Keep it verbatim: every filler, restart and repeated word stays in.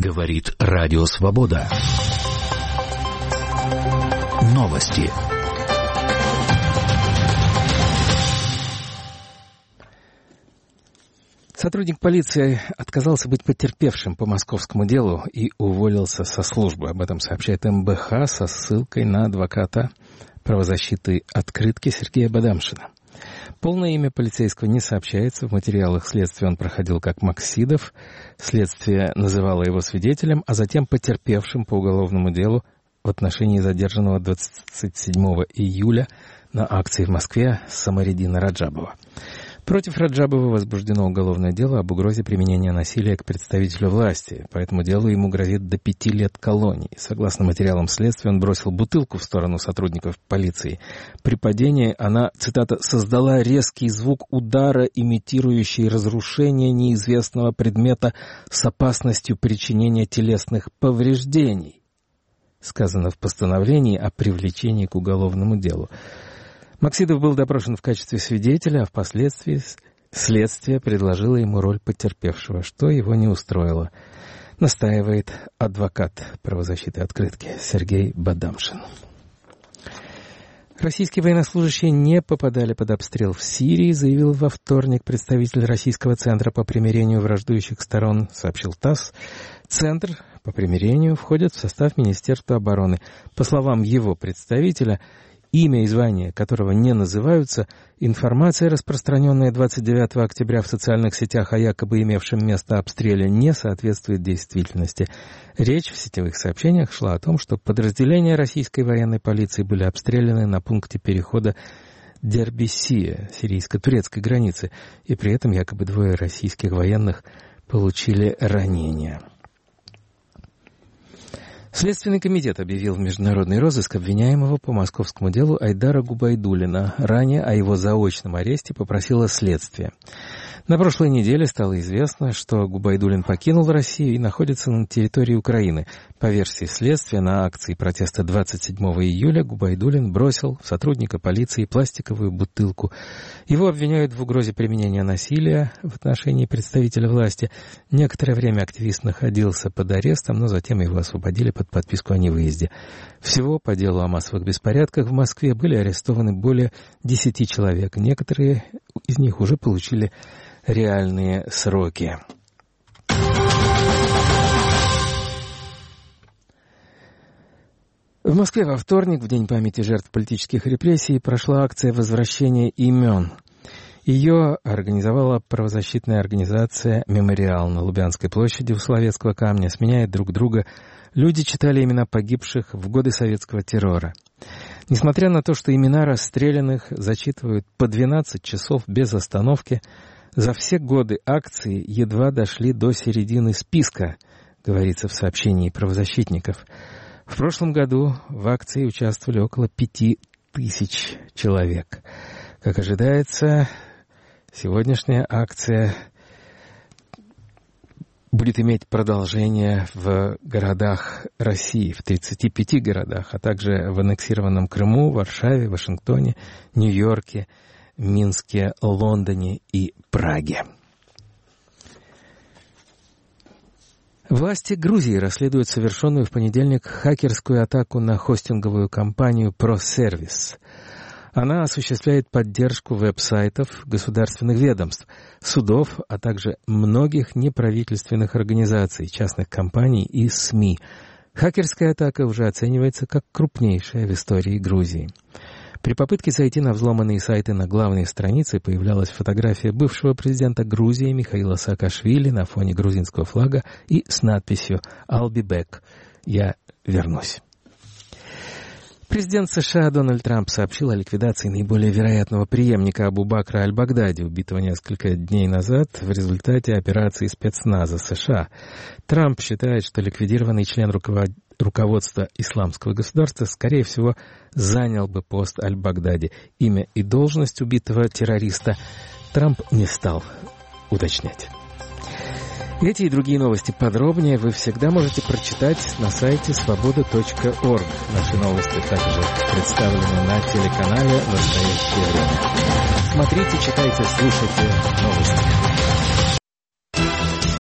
Говорит Радио Свобода. Новости. Сотрудник полиции отказался быть потерпевшим по московскому делу и уволился со службы. Об этом сообщает эм бэ ха со ссылкой на адвоката правозащиты «Открытки» Сергея Бадамшина. Полное имя полицейского не сообщается. В материалах следствия он проходил как Максидов. Следствие называло его свидетелем, а затем потерпевшим по уголовному делу в отношении задержанного двадцать седьмого июля на акции в Москве Самариддина Раджабова. Против Раджабова возбуждено уголовное дело об угрозе применения насилия к представителю власти. По этому делу ему грозит до пяти лет колонии. Согласно материалам следствия, он бросил бутылку в сторону сотрудников полиции. При падении она, цитата, «создала резкий звук удара, имитирующий разрушение неизвестного предмета с опасностью причинения телесных повреждений», сказано в постановлении о привлечении к уголовному делу. Максидов был допрошен в качестве свидетеля, а впоследствии следствие предложило ему роль потерпевшего, что его не устроило, настаивает адвокат правозащиты «Открытки» Сергей Бадамшин. Российские военнослужащие не попадали под обстрел в Сирии, заявил во вторник представитель Российского центра по примирению враждующих сторон, сообщил ТАСС. Центр по примирению входит в состав Министерства обороны. По словам его представителя, имя и звание которого не называются, информация, распространенная двадцать девятого октября в социальных сетях о якобы имевшем место обстреле, не соответствует действительности. Речь в сетевых сообщениях шла о том, что подразделения российской военной полиции были обстреляны на пункте перехода Дербиссия, сирийско-турецкой границы, и при этом якобы двое российских военных получили ранения. Следственный комитет объявил в международный розыск обвиняемого по московскому делу Айдара Губайдуллина. Ранее о его заочном аресте попросило следствие. На прошлой неделе стало известно, что Губайдуллин покинул Россию и находится на территории Украины. По версии следствия, на акции протеста двадцать седьмого июля Губайдуллин бросил в сотрудника полиции пластиковую бутылку. Его обвиняют в угрозе применения насилия в отношении представителя власти. Некоторое время активист находился под арестом, но затем его освободили под подписку о невыезде. Всего по делу о массовых беспорядках в Москве были арестованы более десяти человек. Некоторые из них уже получили реальные сроки. В Москве во вторник, в День памяти жертв политических репрессий, прошла акция возвращения имен. Ее организовала правозащитная организация «Мемориал» на Лубянской площади у Соловецкого камня. Сменяя друг друга, люди читали имена погибших в годы советского террора. Несмотря на то, что имена расстрелянных зачитывают по двенадцать часов без остановки, за все годы акции едва дошли до середины списка, говорится в сообщении правозащитников. В прошлом году в акции участвовали около пяти тысяч человек. Как ожидается, сегодняшняя акция будет иметь продолжение в городах России, в тридцати пяти городах, а также в аннексированном Крыму, Варшаве, Вашингтоне, Нью-Йорке, Минске, Лондоне и Праге. Власти Грузии расследуют совершенную в понедельник хакерскую атаку на хостинговую компанию ProService. Она осуществляет поддержку веб-сайтов государственных ведомств, судов, а также многих неправительственных организаций, частных компаний и СМИ. Хакерская атака уже оценивается как крупнейшая в истории Грузии. При попытке зайти на взломанные сайты на главной странице появлялась фотография бывшего президента Грузии Михаила Саакашвили на фоне грузинского флага и с надписью «I'll be back» — «Я вернусь». Президент США Дональд Трамп сообщил о ликвидации наиболее вероятного преемника Абу Бакра аль-Багдади, убитого несколько дней назад в результате операции спецназа США. Трамп считает, что ликвидированный член руководства руководства исламского государства, скорее всего, занял бы пост аль-Багдади. Имя и должность убитого террориста Трамп не стал уточнять. Эти и другие новости подробнее вы всегда можете прочитать на сайте свобода точка орг. Наши новости также представлены на телеканале «Настоящее время». Смотрите, читайте, слушайте новости.